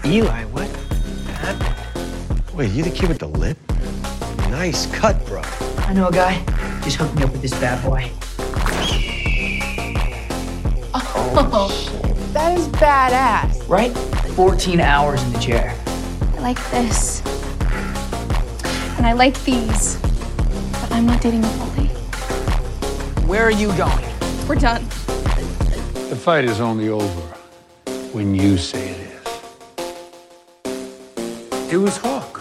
Eli, what? Wait, you the kid with the lip? Nice cut, bro. I know a guy. Just hooked me up with this bad boy. Oh, that is badass. Right? 14 hours in the chair. I like this. And I like these. But I'm not dating a bully. Where are you going? We're done. The fight is only over when you say it is. It was Hawk.